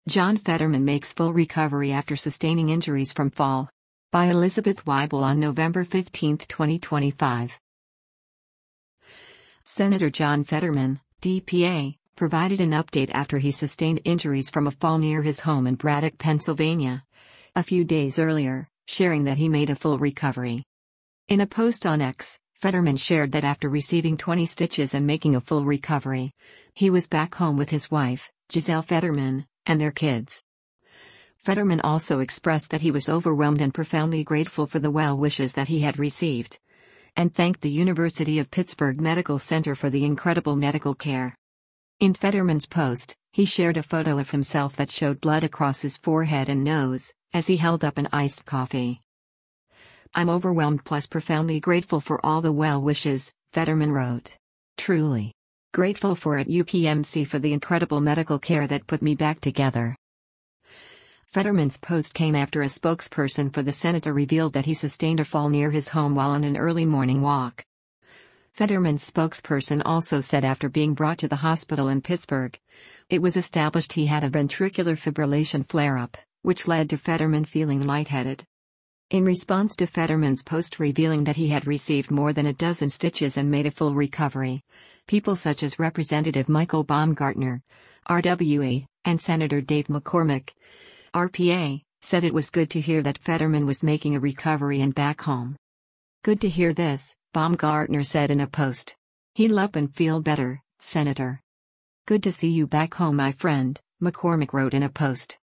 John Fetterman makes full recovery after sustaining injuries from fall. By Elizabeth Weibel on November 15, 2025. Senator John Fetterman, DPA, provided an update after he sustained injuries from a fall near his home in Braddock, Pennsylvania, a few days earlier, sharing that he made a full recovery. In a post on X, Fetterman shared that after receiving 20 stitches and making a full recovery, he was back home with his wife, Giselle Fetterman, and their kids. Fetterman also expressed that he was overwhelmed and profoundly grateful for the well wishes that he had received, and thanked the University of Pittsburgh Medical Center for the incredible medical care. In Fetterman's post, he shared a photo of himself that showed blood across his forehead and nose, as he held up an iced coffee. "I'm overwhelmed plus profoundly grateful for all the well wishes," Fetterman wrote. "Truly grateful for at UPMC for the incredible medical care that put me back together." Fetterman's post came after a spokesperson for the senator revealed that he sustained a fall near his home while on an early morning walk. Fetterman's spokesperson also said after being brought to the hospital in Pittsburgh, it was established he had a ventricular fibrillation flare-up, which led to Fetterman feeling lightheaded. In response to Fetterman's post revealing that he had received more than a dozen stitches and made a full recovery, people such as Representative Michael Baumgartner, RWA, and Senator Dave McCormick, RPA, said it was good to hear that Fetterman was making a recovery and back home. "Good to hear this," Baumgartner said in a post. "Heal up and feel better, Senator." "Good to see you back home, my friend," McCormick wrote in a post.